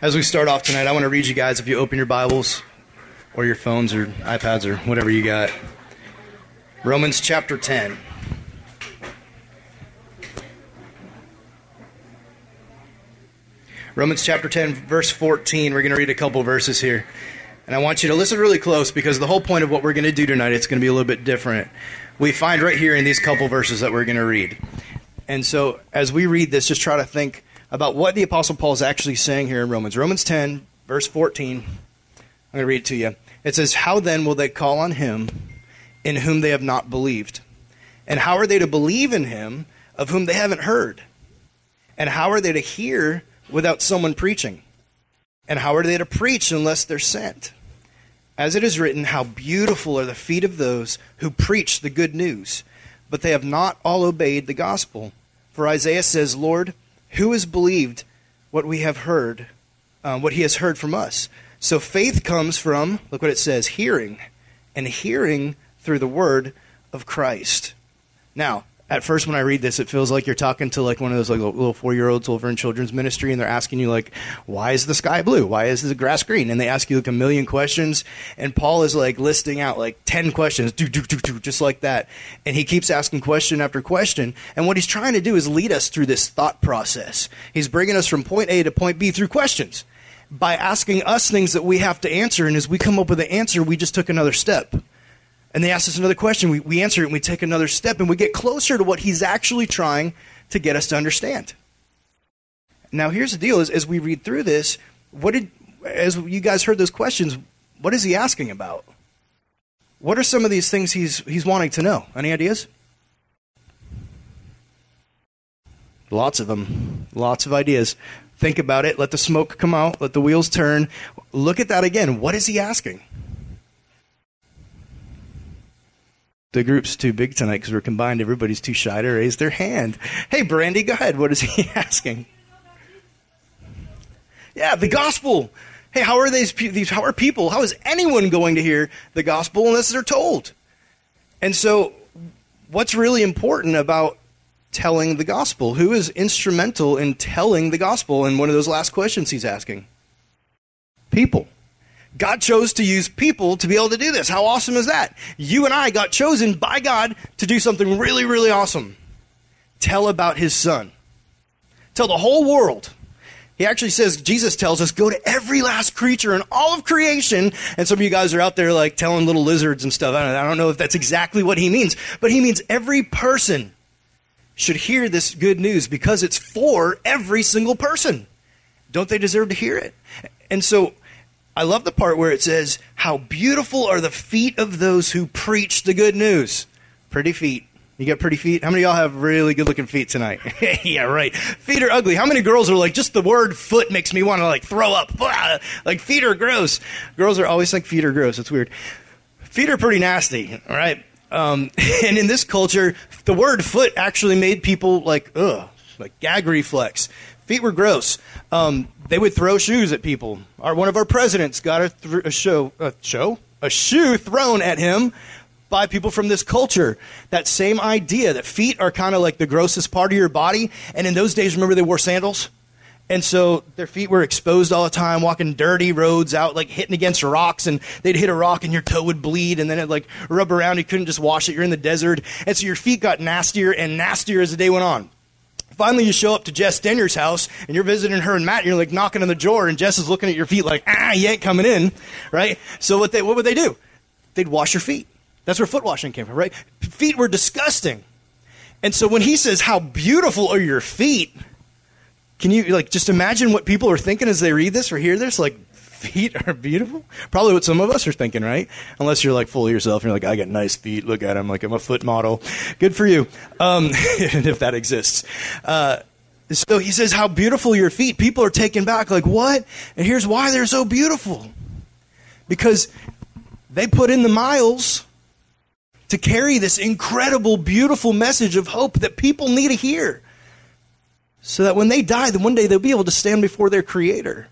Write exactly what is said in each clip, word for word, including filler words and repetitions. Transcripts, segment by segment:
As we start off tonight, I want to read you guys, if you open your Bibles or your phones or iPads or whatever you got, Romans chapter ten. Romans chapter ten, verse fourteen. We're going to read a couple verses here. And I want you to listen really close, because the whole point of what we're going to do tonight, it's going to be a little bit different. We find right here in these couple verses that we're going to read. And so as we read this, just try to think about what the Apostle Paul is actually saying here in Romans. Romans ten, verse fourteen. I'm going to read it to you. It says, "How then will they call on him in whom they have not believed? And how are they to believe in him of whom they haven't heard? And how are they to hear without someone preaching? And how are they to preach unless they're sent? As it is written, how beautiful are the feet of those who preach the good news, but they have not all obeyed the gospel. For Isaiah says, Lord, who has believed what we have heard, um, what he has heard from us? So faith comes from," look what it says, "hearing, and hearing through the word of Christ." Now, at first when I read this, it feels like you're talking to like one of those like little four-year-olds over in children's ministry, and they're asking you like, why is the sky blue? Why is the grass green? And they ask you like a million questions, and Paul is like listing out like ten questions, do, do, do, do, just like that. And he keeps asking question after question, and what he's trying to do is lead us through this thought process. He's bringing us from point A to point B through questions by asking us things that we have to answer, and as we come up with the answer, we just took another step. And they ask us another question, we, we answer it, and we take another step, and we get closer to what he's actually trying to get us to understand. Now, here's the deal, is as we read through this, what did, as you guys heard those questions, what is he asking about? What are some of these things he's he's wanting to know? Any ideas? Lots of them. Lots of ideas. Think about it. Let the smoke come out. Let the wheels turn. Look at that again. What is he asking? The group's too big tonight because we're combined. Everybody's too shy to raise their hand. Hey, Brandy, go ahead. What is he asking? Yeah, the gospel. Hey, how are these, these? How are people? How is anyone going to hear the gospel unless they're told? And so, what's really important about telling the gospel? Who is instrumental in telling the gospel? And one of those last questions he's asking. People. God chose to use people to be able to do this. How awesome is that? You and I got chosen by God to do something really, really awesome. Tell about his son. Tell the whole world. He actually says, Jesus tells us, go to every last creature in all of creation. And some of you guys are out there like telling little lizards and stuff. I don't, I don't know if that's exactly what he means. But he means every person should hear this good news because it's for every single person. Don't they deserve to hear it? And so I love the part where it says, how beautiful are the feet of those who preach the good news. Pretty feet. You got pretty feet? How many of y'all have really good-looking feet tonight? Yeah, right. Feet are ugly. How many girls are like, just the word foot makes me want to like throw up. Like, feet are gross. Girls are always like, feet are gross. It's weird. Feet are pretty nasty, all right? Um, and in this culture, the word foot actually made people like, ugh, like gag reflex. Feet were gross. Um, they would throw shoes at people. Our, one of our presidents got a, th- a show, a show, a shoe thrown at him by people from this culture. That same idea that feet are kind of like the grossest part of your body. And in those days, remember, they wore sandals. And so their feet were exposed all the time, walking dirty roads out, like hitting against rocks. And they'd hit a rock and your toe would bleed. And then it'd like rub around. You couldn't just wash it. You're in the desert. And so your feet got nastier and nastier as the day went on. Finally, you show up to Jess Denier's house, and you're visiting her and Matt, and you're like knocking on the door, and Jess is looking at your feet like, ah, you ain't coming in, right? So what they what would they do? They'd wash your feet. That's where foot washing came from, right? Feet were disgusting. And so when he says, how beautiful are your feet, can you like just imagine what people are thinking as they read this or hear this? Like, feet are beautiful? Probably what some of us are thinking, right? Unless you're like full of yourself and you're like, I got nice feet. Look at them. Like, I'm a foot model. Good for you. Um, if that exists. Uh, so he says, how beautiful your feet. People are taken back like, what? And here's why they're so beautiful. Because they put in the miles to carry this incredible, beautiful message of hope that people need to hear. So that when they die, then one day they'll be able to stand before their Creator.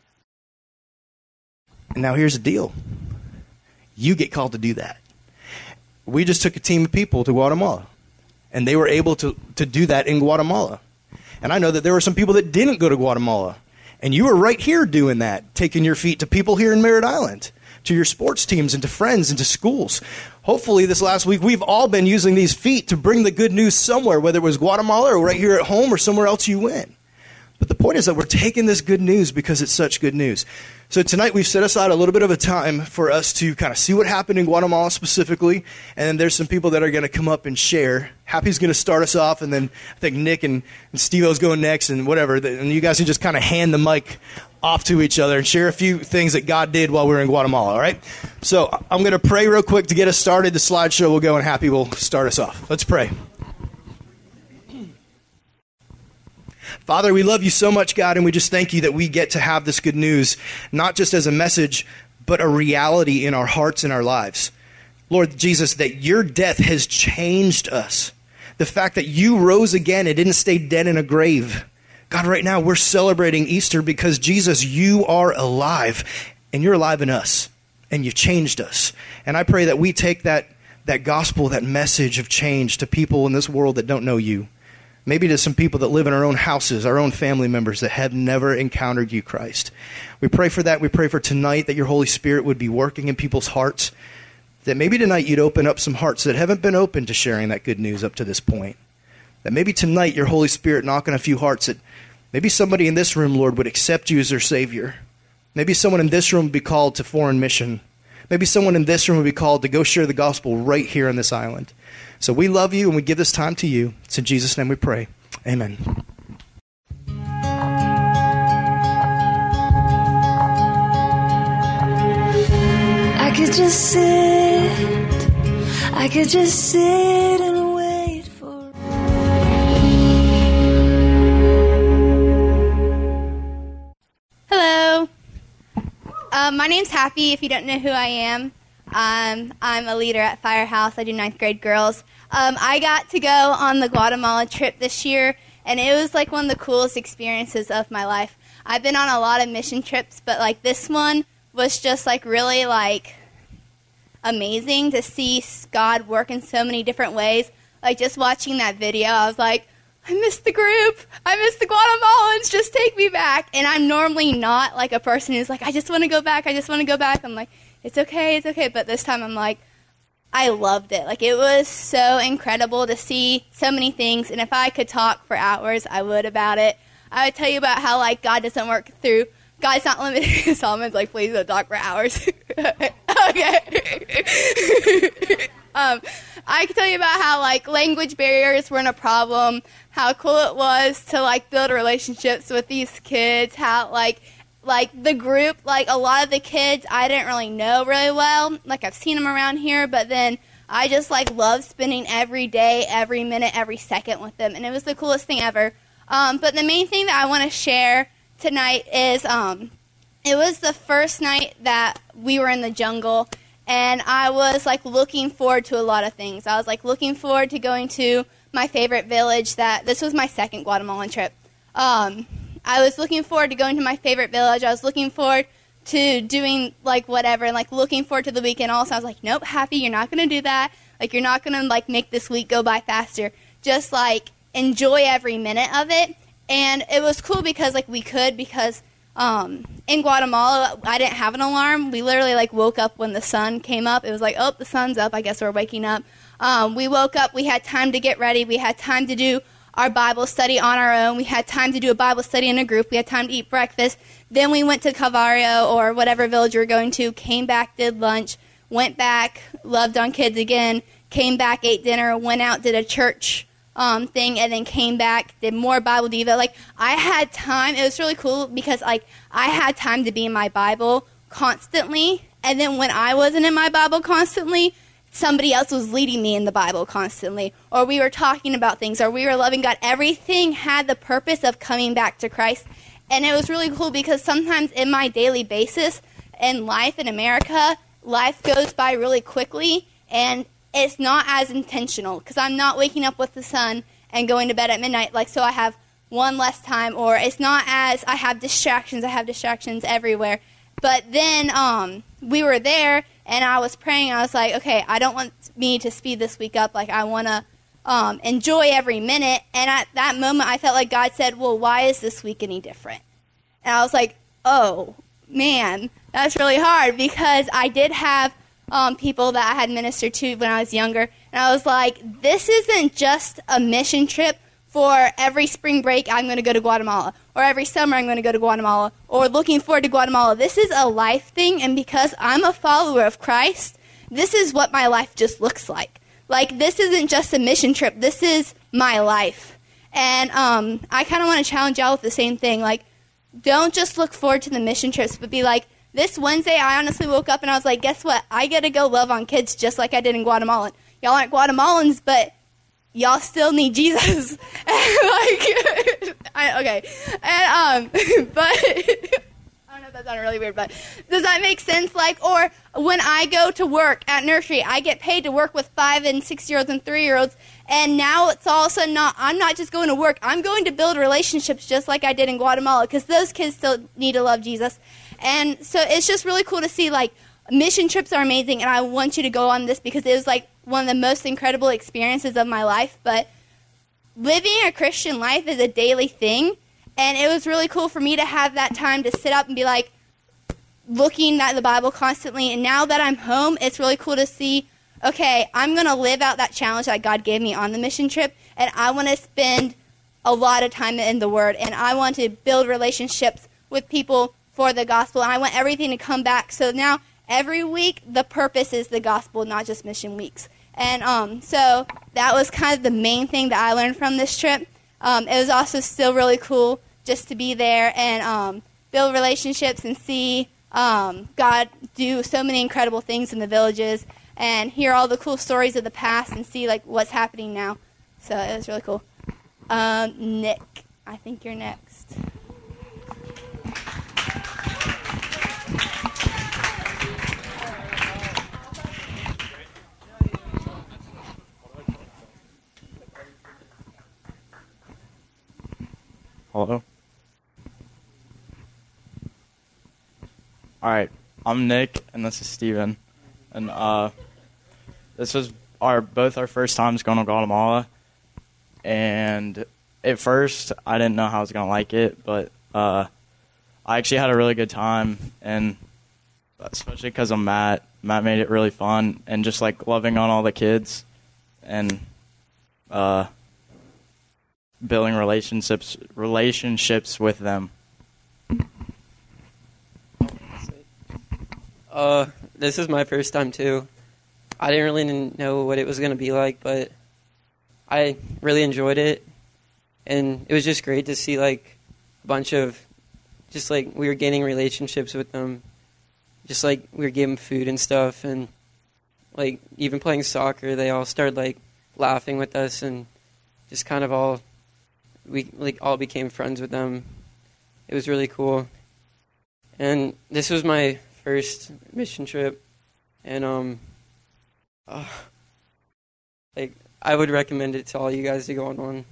And now here's the deal. You get called to do that. We just took a team of people to Guatemala. And they were able to, to do that in Guatemala. And I know that there were some people that didn't go to Guatemala. And you were right here doing that, taking your feet to people here in Merritt Island, to your sports teams and to friends and to schools. Hopefully this last week we've all been using these feet to bring the good news somewhere, whether it was Guatemala or right here at home or somewhere else you went. But the point is that we're taking this good news because it's such good news. So tonight we've set aside a little bit of a time for us to kind of see what happened in Guatemala specifically. And then there's some people that are going to come up and share. Happy's going to start us off, and then I think Nick and, and Steve-O's going next and whatever. And you guys can just kind of hand the mic off to each other and share a few things that God did while we were in Guatemala, all right? So I'm going to pray real quick to get us started. The slideshow will go, and Happy will start us off. Let's pray. Father, we love you so much, God, and we just thank you that we get to have this good news, not just as a message, but a reality in our hearts and our lives. Lord Jesus, that your death has changed us. The fact that you rose again and didn't stay dead in a grave. God, right now we're celebrating Easter because, Jesus, you are alive, and you're alive in us, and you've changed us. And I pray that we take that, that gospel, that message of change to people in this world that don't know you. Maybe to some people that live in our own houses, our own family members that have never encountered you, Christ. We pray for that. We pray for tonight that your Holy Spirit would be working in people's hearts, that maybe tonight you'd open up some hearts that haven't been open to sharing that good news up to this point. That maybe tonight your Holy Spirit knock on a few hearts that maybe somebody in this room, Lord, would accept you as their Savior. Maybe someone in this room would be called to foreign mission. Maybe someone in this room would be called to go share the gospel right here on this island. So we love you and we give this time to you. It's in Jesus' name we pray. Amen. I could just sit, I could just sit and wait for. Hello. Um, my name's Happy, if you don't know who I am. Um, I'm a leader at Firehouse. I do ninth grade girls. Um, I got to go on the Guatemala trip this year, and it was like one of the coolest experiences of my life. I've been on a lot of mission trips, but like this one was just like really like amazing to see God work in so many different ways. Like just watching that video, I was like, I miss the group. I miss the Guatemalans. Just take me back. And I'm normally not like a person who's like, I just want to go back. I just want to go back. I'm like, it's okay, it's okay. But this time I'm like, I loved it. Like, it was so incredible to see so many things. And if I could talk for hours, I would about it. I would tell you about how, like, God doesn't work through, God's not limited. Solomon's like, please don't talk for hours. Okay. um, I could tell you about how, like, language barriers weren't a problem, how cool it was to, like, build relationships with these kids, how, like, like, the group, like, a lot of the kids I didn't really know really well. Like, I've seen them around here, but then I just, like, loved spending every day, every minute, every second with them. And it was the coolest thing ever. Um, but the main thing that I want to share tonight is um, it was the first night that we were in the jungle. And I was, like, looking forward to a lot of things. I was, like, looking forward to going to my favorite village that, this was my second Guatemalan trip. Um... I was looking forward to going to my favorite village. I was looking forward to doing, like, whatever, and, like, looking forward to the weekend also. I was like, nope, Happy, you're not going to do that. Like, you're not going to, like, make this week go by faster. Just, like, enjoy every minute of it. And it was cool because, like, we could because um, in Guatemala, I didn't have an alarm. We literally, like, woke up when the sun came up. It was like, oh, the sun's up. I guess we're waking up. Um, we woke up. We had time to get ready. We had time to do our Bible study on our own. We had time to do a Bible study in a group. We had time to eat breakfast. Then we went to Calvario or whatever village we were going to, came back, did lunch, went back, loved on kids again, came back, ate dinner, went out, did a church um, thing, and then came back, did more Bible Devo. Like, I had time. It was really cool because, like, I had time to be in my Bible constantly, and then when I wasn't in my Bible constantly, somebody else was leading me in the Bible constantly, or we were talking about things, or we were loving God. Everything had the purpose of coming back to Christ, and it was really cool because sometimes in my daily basis in life in America, life goes by really quickly, and it's not as intentional because I'm not waking up with the sun and going to bed at midnight, like, so I have one less time, or it's not as I have distractions. I have distractions everywhere. But then um, we were there, and I was praying. I was like, okay, I don't want me to speed this week up. Like, I want to um, enjoy every minute. And at that moment, I felt like God said, well, why is this week any different? And I was like, oh, man, that's really hard, because I did have um, people that I had ministered to when I was younger. And I was like, this isn't just a mission trip for every spring break I'm going to go to Guatemala, or every summer I'm going to go to Guatemala, or looking forward to Guatemala. This is a life thing, and because I'm a follower of Christ, this is what my life just looks like. Like, this isn't just a mission trip. This is my life. And um, I kind of want to challenge y'all with the same thing. Like, don't just look forward to the mission trips, but be like, this Wednesday I honestly woke up and I was like, guess what? I get to go love on kids just like I did in Guatemala. Y'all aren't Guatemalans, but y'all still need Jesus. And like, I, okay. And, um, but, I don't know if that sounded really weird, but does that make sense? Like, or when I go to work at nursery, I get paid to work with five and six-year-olds and three-year-olds, and now it's all of a sudden not, I'm not just going to work, I'm going to build relationships just like I did in Guatemala, because those kids still need to love Jesus. And so it's just really cool to see, like, mission trips are amazing, and I want you to go on this because it was, like, one of the most incredible experiences of my life. But living a Christian life is a daily thing, and it was really cool for me to have that time to sit up and be, like, looking at the Bible constantly. And now that I'm home, it's really cool to see, okay, I'm going to live out that challenge that God gave me on the mission trip, and I want to spend a lot of time in the Word, and I want to build relationships with people for the gospel, and I want everything to come back. So now every week the purpose is the gospel, not just mission weeks. And um, so that was kind of the main thing that I learned from this trip. Um, it was also still really cool just to be there and um, build relationships and see um, God do so many incredible things in the villages and hear all the cool stories of the past and see like what's happening now. So it was really cool. Um, Nick, I think you're next. Hello. All right, I'm Nick, and this is Steven. And uh, this was our both our first times going to Guatemala. And at first, I didn't know how I was going to like it, but uh, I actually had a really good time, and especially because of Matt. Matt made it really fun, and just like loving on all the kids, and uh, building relationships relationships with them. Uh, this is my first time too. I didn't really know what it was going to be like, but I really enjoyed it, and it was just great to see like a bunch of, just like we were gaining relationships with them, just like we were giving food and stuff, and like even playing soccer, they all started like laughing with us, and just kind of all, we like all became friends with them. It was really cool, and this was my first mission trip, and um, uh, like I would recommend it to all you guys to go on one.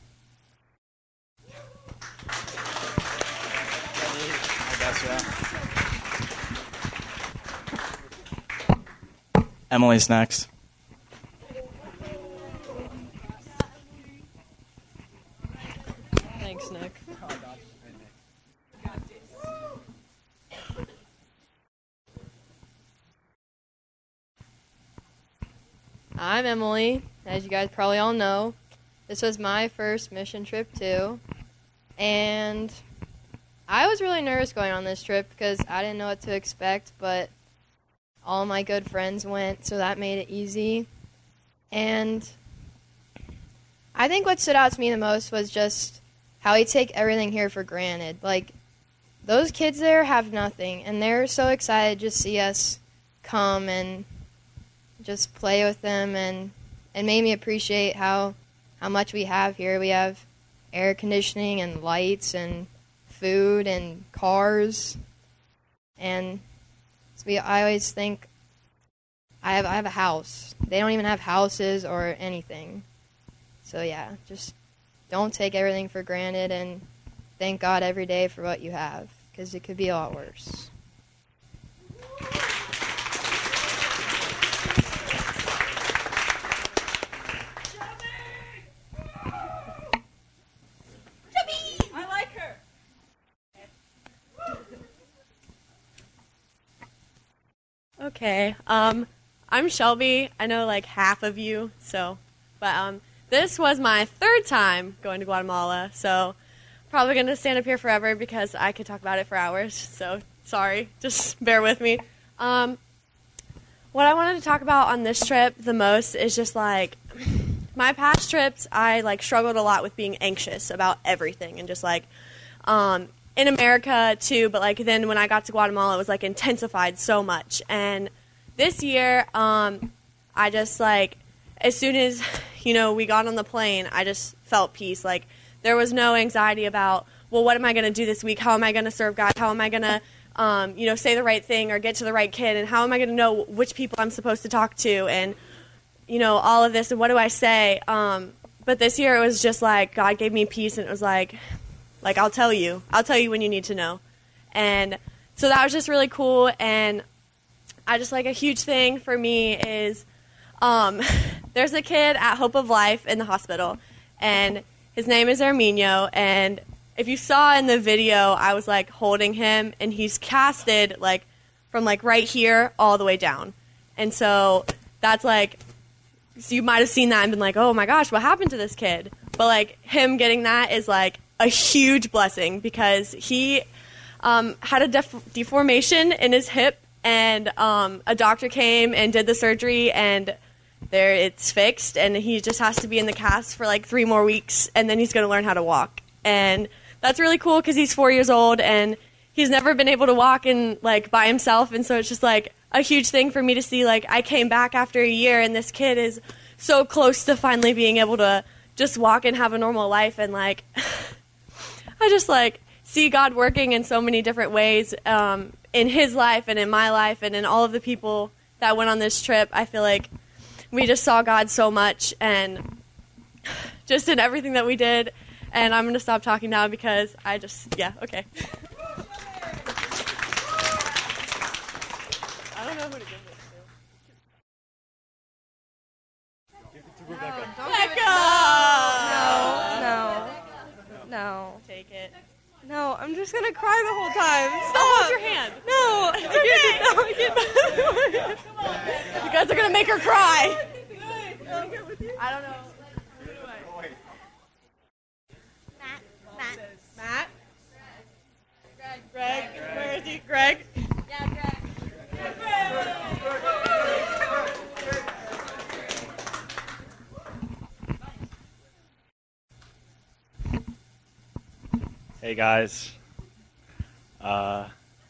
Emily's next. Thanks, Nick. I'm Emily, as you guys probably all know. This was my first mission trip too, and I was really nervous going on this trip because I didn't know what to expect, but all my good friends went, so that made it easy. And I think what stood out to me the most was just how we take everything here for granted. Like, those kids there have nothing, and they're so excited to just see us come and just play with them, and it made me appreciate how how much we have here. We have air conditioning and lights and food and cars, and so we, I always think I have I have a house. They don't even have houses or anything. So yeah, just don't take everything for granted, and thank God every day for what you have, because it could be a lot worse. Okay. Um, I'm Shelby. I know like half of you, so, but um, this was my third time going to Guatemala, so probably going to stand up here forever because I could talk about it for hours. So sorry, just bear with me. Um, what I wanted to talk about on this trip the most is just like my past trips. I like struggled a lot with being anxious about everything and just like um, in America too. But like then when I got to Guatemala, it was like intensified so much. And this year, um, I just like as soon as you know we got on the plane, I just felt peace. Like there was no anxiety about, well, what am I going to do this week? How am I going to serve God? How am I going to, um, you know, say the right thing or get to the right kid? And how am I going to know which people I'm supposed to talk to? And, you know, all of this. And what do I say? Um, but this year it was just like God gave me peace. And it was like, like, I'll tell you. I'll tell you when you need to know. And so that was just really cool. And I just like a huge thing for me is um, there's a kid at Hope of Life in the hospital. And his name is Arminio, and if you saw in the video, I was like holding him, and he's casted like from like right here all the way down, and so that's like, so you might have seen that and been like, oh my gosh, what happened to this kid? But like him getting that is like a huge blessing because he um, had a def- deformation in his hip, and um, a doctor came and did the surgery, and there it's fixed, and he just has to be in the cast for like three more weeks, and then he's going to learn how to walk. And that's really cool because he's four years old and he's never been able to walk and like by himself, and so it's just like a huge thing for me to see. Like I came back after a year and this kid is so close to finally being able to just walk and have a normal life, and like I just like see God working in so many different ways um, in his life and in my life and in all of the people that went on this trip. I feel like we just saw God so much, and just in everything that we did. And I'm going to stop talking now because I just, yeah, okay. I don't know who to give this to. Give it to Rebecca. No, Rebecca! No, no, no. Take it. No, I'm just going to cry the whole time. Stop. Hold your hand. No, it's okay. No, I can't. Come on. You guys are going to make her cry. I don't know. Matt. Matt. Matt? Greg. Greg. Where is he? Greg? Yeah, Greg. Hey guys. Uh,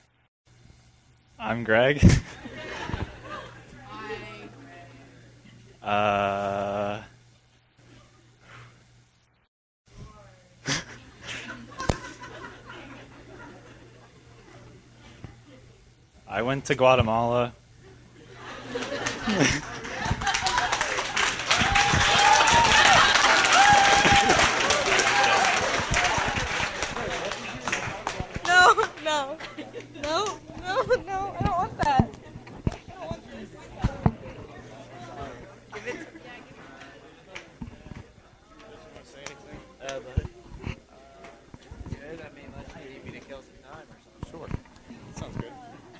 I'm Greg. Uh, I went to Guatemala. No, no, no, no, no, I don't want that. I don't want this. Give it to Uh, but, uh, good. I mean, let's see if you to kill some time or something. Sure. Sounds good.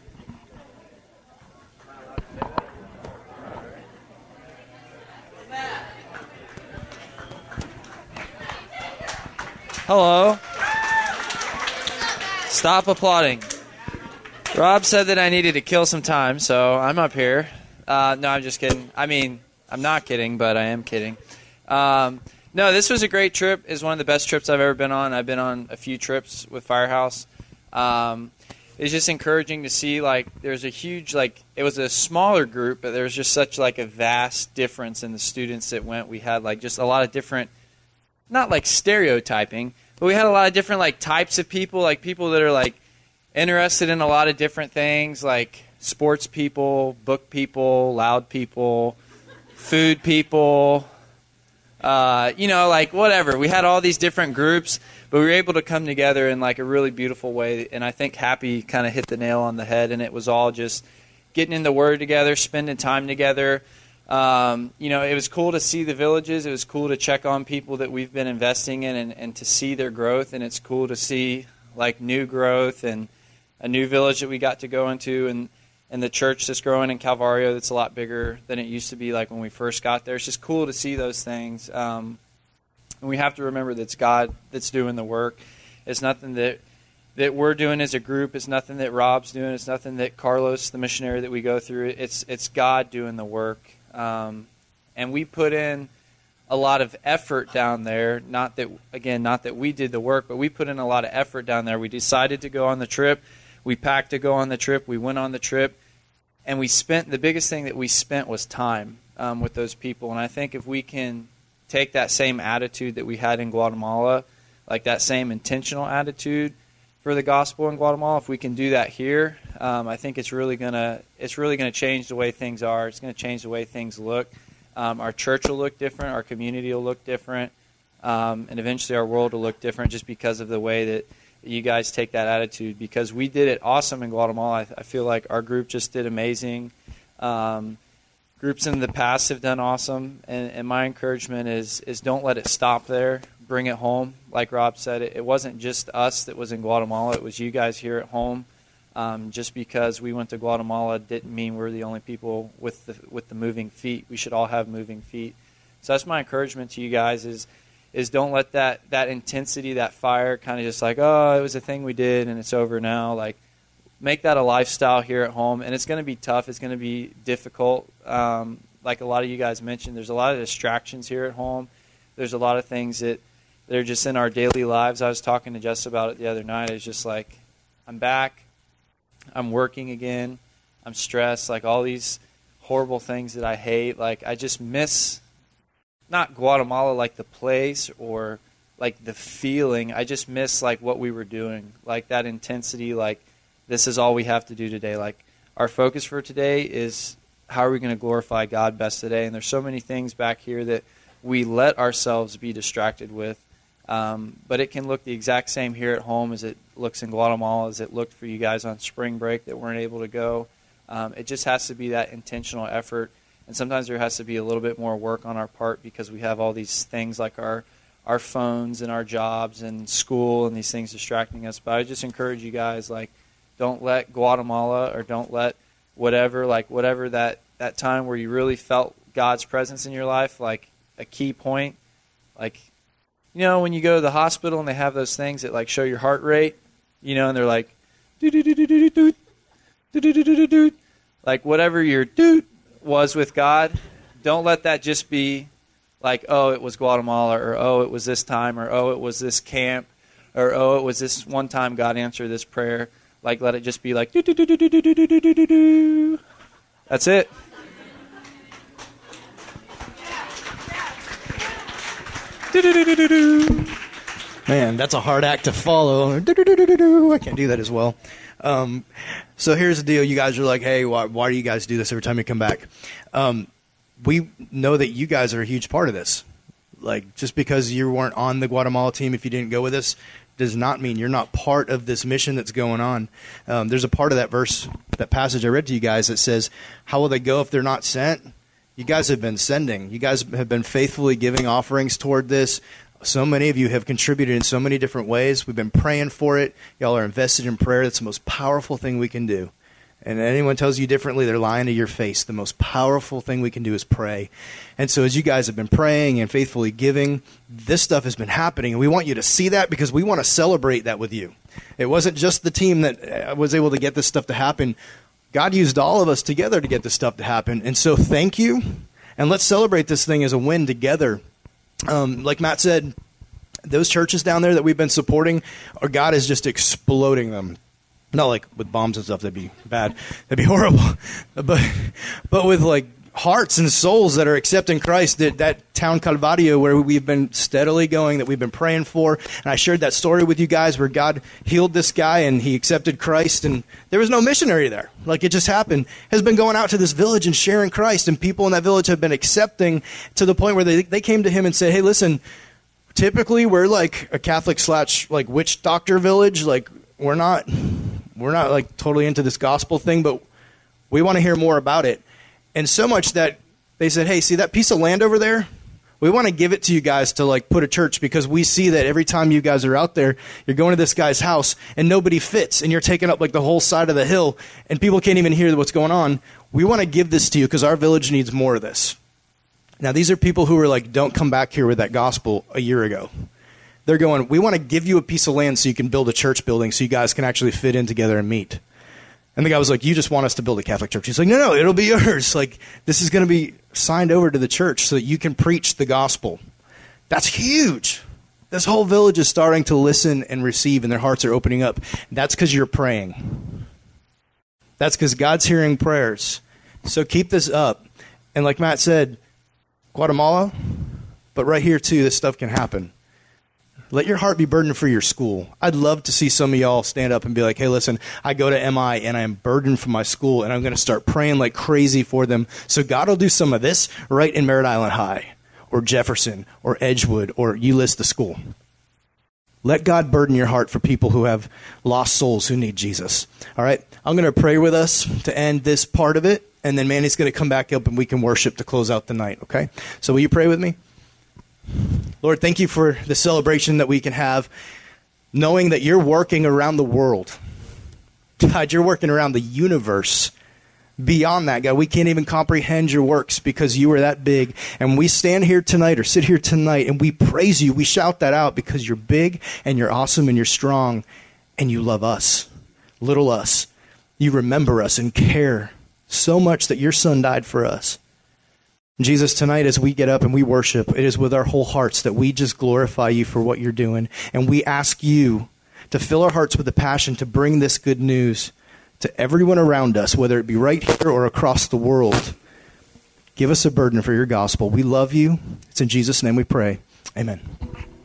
Hello. Stop applauding. Rob said that I needed to kill some time, so I'm up here. Uh, no, I'm just kidding. I mean, I'm not kidding, but I am kidding. Um, no, this was a great trip. It's one of the best trips I've ever been on. I've been on a few trips with Firehouse. Um, it's just encouraging to see, like, there's a huge, like, it was a smaller group, but there was just such, like, a vast difference in the students that went. We had, like, just a lot of different, not, like, stereotyping, but we had a lot of different, like, types of people, like, people that are, like, interested in a lot of different things, like sports people, book people, loud people, food people, uh, you know, like whatever. We had all these different groups, but we were able to come together in like a really beautiful way. And I think Happy kind of hit the nail on the head, and it was all just getting in the Word together, spending time together. Um, you know, it was cool to see the villages. It was cool to check on people that we've been investing in and, and to see their growth. And it's cool to see like new growth and a new village that we got to go into. And and the church that's growing in Calvario that's a lot bigger than it used to be like when we first got there. It's just cool to see those things. Um, and we have to remember that it's God that's doing the work. It's nothing that that we're doing as a group. It's nothing that Rob's doing. It's nothing that Carlos, the missionary that we go through. It's it's God doing the work. Um, and we put in a lot of effort down there. Not that, again, not that we did the work, but we put in a lot of effort down there. We decided to go on the trip. We packed to go on the trip. We went on the trip. And we spent, the biggest thing that we spent was time um, with those people. And I think if we can take that same attitude that we had in Guatemala, like that same intentional attitude for the gospel in Guatemala, if we can do that here, um, I think it's really gonna it's really gonna change the way things are. It's gonna change the way things look. Um, our church will look different. Our community will look different, um, and eventually our world will look different just because of the way that you guys take that attitude. Because we did it awesome in Guatemala. I, I feel like our group just did amazing. Um, groups in the past have done awesome, and, and my encouragement is is don't let it stop there. Bring it home. Like Rob said, it, it wasn't just us that was in Guatemala. It was you guys here at home. Um, just because we went to Guatemala didn't mean we're the only people with the with the moving feet. We should all have moving feet. So that's my encouragement to you guys is is don't let that, that intensity, that fire, kind of just like, oh, it was a thing we did and it's over now. Like, make that a lifestyle here at home. And it's going to be tough. It's going to be difficult. Um, like a lot of you guys mentioned, there's a lot of distractions here at home. There's a lot of things that they're just in our daily lives. I was talking to Jess about it the other night. It's just like, I'm back. I'm working again. I'm stressed. Like all these horrible things that I hate. Like I just miss, not Guatemala like the place or like the feeling. I just miss like what we were doing. Like that intensity. Like this is all we have to do today. Like our focus for today is how are we going to glorify God best today? And there's so many things back here that we let ourselves be distracted with. Um, but it can look the exact same here at home as it looks in Guatemala, as it looked for you guys on spring break that weren't able to go. Um, it just has to be that intentional effort. And sometimes there has to be a little bit more work on our part because we have all these things like our our phones and our jobs and school and these things distracting us. But I just encourage you guys, like, don't let Guatemala or don't let whatever, like whatever that, that time where you really felt God's presence in your life, like a key point, like, you know, when you go to the hospital and they have those things that like show your heart rate, you know, and they're like, doo-doo-doo-doo-doo-doo, doo-doo-doo-doo-doo-doo. Like whatever your doot was with God, don't let that just be like, oh, it was Guatemala, or oh, it was this time, or oh, it was this camp, or oh, it was this one time God answered this prayer. Like, let it just be like, doo-doo-doo-doo-doo-doo-doo-doo-doo. That's it. Man, that's a hard act to follow. I can't do that as well. Um, so here's the deal. You guys are like, hey, why, why do you guys do this every time you come back? Um, we know that you guys are a huge part of this. Like, just because you weren't on the Guatemala team, if you didn't go with us, does not mean you're not part of this mission that's going on. Um, there's a part of that verse, that passage I read to you guys that says, how will they go if they're not sent? You guys have been sending. You guys have been faithfully giving offerings toward this. So many of you have contributed in so many different ways. We've been praying for it. Y'all are invested in prayer. That's the most powerful thing we can do. And anyone tells you differently, they're lying to your face. The most powerful thing we can do is pray. And so as you guys have been praying and faithfully giving, this stuff has been happening. And we want you to see that because we want to celebrate that with you. It wasn't just the team that was able to get this stuff to happen. God used all of us together to get this stuff to happen. And so thank you. And let's celebrate this thing as a win together. Um, like Matt said, those churches down there that we've been supporting, our God is just exploding them. Not like with bombs and stuff, that'd be bad. That'd be horrible. But but with like hearts and souls that are accepting Christ, that, that town Calvario where we've been steadily going, that we've been praying for. And I shared that story with you guys where God healed this guy and he accepted Christ and there was no missionary there. Like it just happened. Has been going out to this village and sharing Christ, and people in that village have been accepting to the point where they they came to him and said, hey, listen, typically we're like a Catholic slash like witch doctor village. Like we're not... We're not like totally into this gospel thing, but we want to hear more about it. And so much that they said, hey, see that piece of land over there? We want to give it to you guys to like put a church because we see that every time you guys are out there, you're going to this guy's house and nobody fits and you're taking up like the whole side of the hill and people can't even hear what's going on. We want to give this to you because our village needs more of this. Now, these are people who were like, don't come back here with that gospel a year ago. They're going, we want to give you a piece of land so you can build a church building so you guys can actually fit in together and meet. And the guy was like, you just want us to build a Catholic church. He's like, no, no, it'll be yours. Like, this is going to be signed over to the church so that you can preach the gospel. That's huge. This whole village is starting to listen and receive, and their hearts are opening up. That's because you're praying. That's because God's hearing prayers. So keep this up. And like Matt said, Guatemala, but right here too, this stuff can happen. Let your heart be burdened for your school. I'd love to see some of y'all stand up and be like, hey, listen, I go to M I and I am burdened for my school and I'm going to start praying like crazy for them. So God will do some of this right in Merritt Island High or Jefferson or Edgewood or you list the school. Let God burden your heart for people who have lost souls who need Jesus. All right, I'm going to pray with us to end this part of it. And then Manny's going to come back up and we can worship to close out the night, okay? So will you pray with me? Lord, thank you for the celebration that we can have, knowing that you're working around the world. God, you're working around the universe. Beyond that, God, we can't even comprehend your works because you are that big. And we stand here tonight or sit here tonight and we praise you. We shout that out because you're big and you're awesome and you're strong and you love us, little us. You remember us and care so much that your son died for us. Jesus, tonight as we get up and we worship, it is with our whole hearts that we just glorify you for what you're doing. And we ask you to fill our hearts with the passion to bring this good news to everyone around us, whether it be right here or across the world. Give us a burden for your gospel. We love you. It's in Jesus' name we pray. Amen.